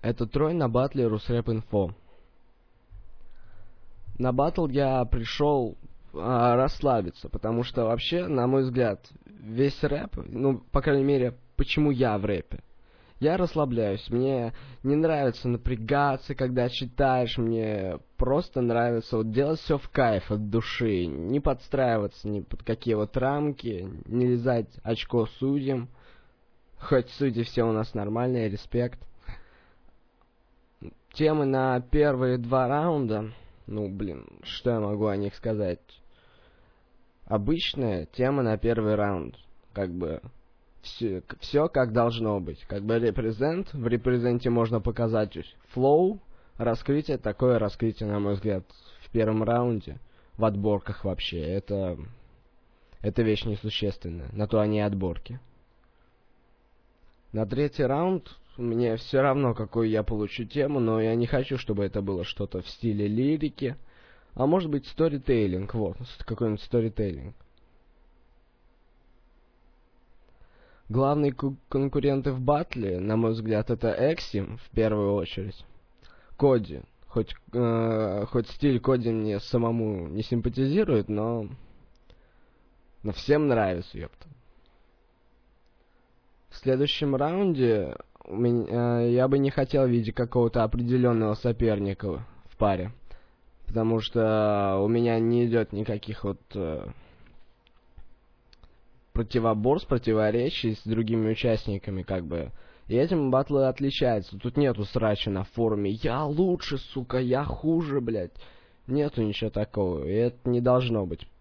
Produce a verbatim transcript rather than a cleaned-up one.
Это Трой на батле Русрэп.Инфо. На батл я пришел а, расслабиться, потому что вообще, на мой взгляд, весь рэп, ну, по крайней мере, почему я в рэпе, я расслабляюсь, мне не нравится напрягаться, когда читаешь, мне просто нравится вот делать все в кайф от души, не подстраиваться ни под какие вот рамки, не лизать очко судьям, хоть судьи все у нас нормальные, респект. Темы на первые два раунда, ну, блин, что я могу о них сказать? Обычная тема на первый раунд, как бы все, все как должно быть. Как бы репрезент, в репрезенте можно показать флоу, раскрытие, такое раскрытие, на мой взгляд, в первом раунде, в отборках вообще, это, это вещь несущественная, на то они и отборки. На третий раунд мне все равно, какую я получу тему, но я не хочу, чтобы это было что-то в стиле лирики, а может быть сторитейлинг, вот, какой-нибудь сторитейлинг. Главные конкуренты в батле, на мой взгляд, это Экси, в первую очередь. Коди. Хоть, э, хоть стиль Коди мне самому не симпатизирует, но... но всем нравится, ёпта. В следующем раунде у меня, э, я бы не хотел видеть какого-то определенного соперника в паре. Потому что у меня не идет никаких вот... Э, противоборств, противоречий с другими участниками, как бы. И этим батлы отличаются. Тут нету срача на форуме. Я лучше, сука, я хуже, блядь. Нету ничего такого. И это не должно быть.